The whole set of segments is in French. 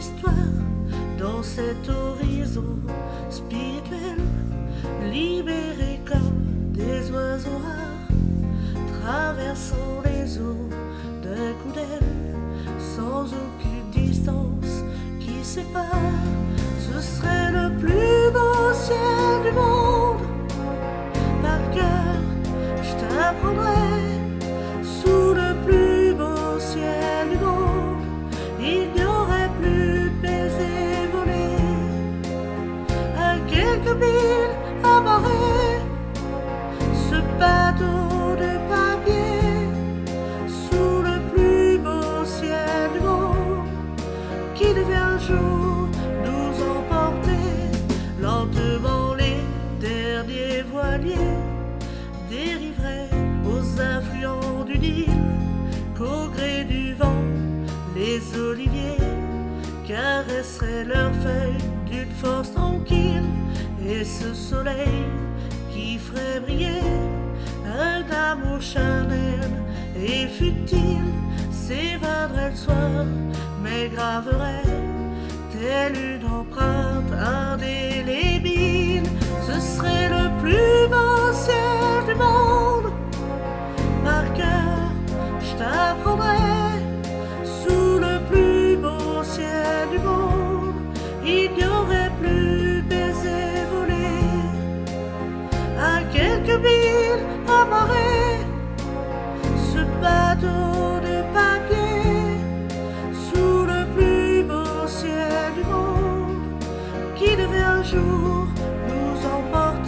d'histoire dans cet horizon spirituel, libéré comme des oiseaux rares, traversant les eaux d'un coup d'aile, sans aucune distance qui sépare. Ce serait le plus beau ciel du monde. Par cœur, je t'apprendrai. Sous le plus beau ciel du monde, il n'y aurait plus de baisers volés à quelques milles amarrés. Ce bateau de papier sous le plus beau ciel du monde, qui devient un jour nous emporter lentement. Les derniers voiliers dériveraient aux affluents du Nil, qu'au gré du vent les oliviers caresseraient leurs feuilles d'une force tranquille, et ce soleil qui ferait briller un amour charnel et futile s'évaderait le soir, mais graverait telle une empreinte indélébile. Ce serait le plus beau ciel du monde. Par cœur, je t'apprendrai. Sous le plus beau ciel du monde, il n'y aurait plus de baisers volés à quelques milles amarrés. Ce bateau de papier sous le plus beau ciel du monde, qui devait un jour nous emporter.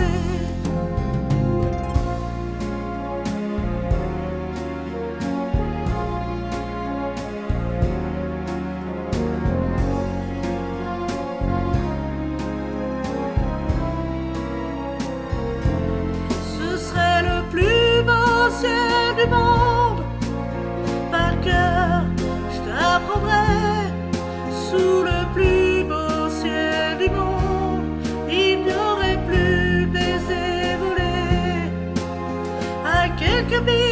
Ce serait le plus beau ciel du monde. Par cœur, je t'apprendrai. Sous le plus beau ciel du monde, il n'y aurait plus de baisers volés à quelques milles